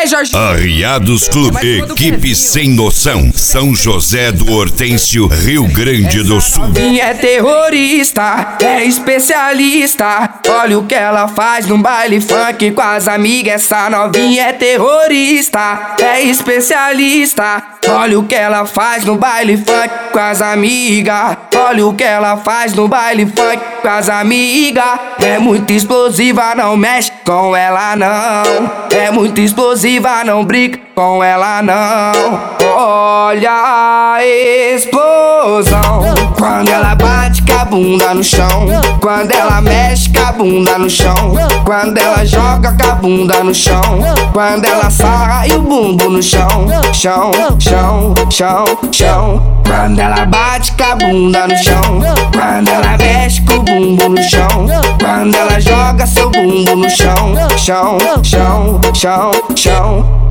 Vai, Jorginho. Arriados Clube, equipe sem noção. São José do Hortêncio, Rio Grande do Sul. Novinha é terrorista, é especialista. Olha o que ela faz no baile funk com as amigas. Essa novinha é terrorista, é especialista. Olha o que ela faz no baile funk com as amigas. Olha o que ela faz no baile funk com as amigas. É muito explosiva, não mexe com ela não. É muito explosiva, não brinca com ela não. Olha a explosão quando ela bate com a bunda no chão. Quando ela mexe com a bunda no chão. Quando ela joga com a bunda no chão. Quando ela sarra e o bumbum no chão. Chão, chão, chão, chão. Quando ela bate com a bunda no chão. Quando ela mexe com o bumbum no chão. Quando ela joga seu bumbum no chão. Chão, chão, chão, chão.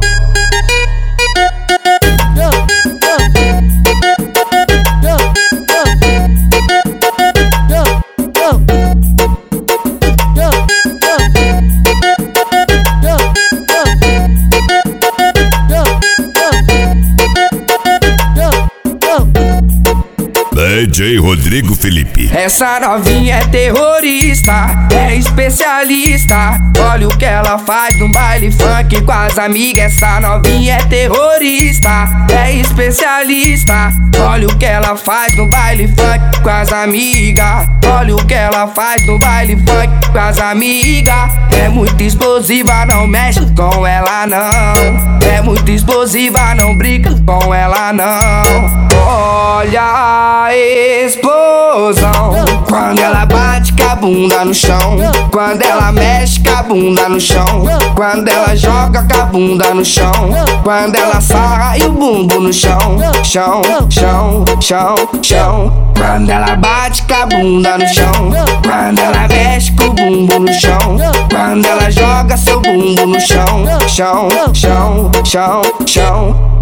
DJ Rodrigo Felipe. Essa novinha é terrorista, é especialista. Olha o que ela faz no baile funk com as amigas. Essa novinha é terrorista, é especialista. Olha o que ela faz no baile funk com as amigas. Olha o que ela faz no baile funk com as amigas. É muito explosiva, não mexe com ela não. É muito explosiva, não brinca com ela não. Olha a explosão quando ela bate com a bunda no chão. Quando ela mexe com a bunda no chão. Quando ela joga com a bunda no chão. Quando ela sarra e o bumbum no chão. Chão, chão, chão, chão. Quando ela bate com a bunda no chão. Quando ela mexe com o bumbum no chão. Quando ela joga seu bumbum no chão. Chão, chão, chão, chão.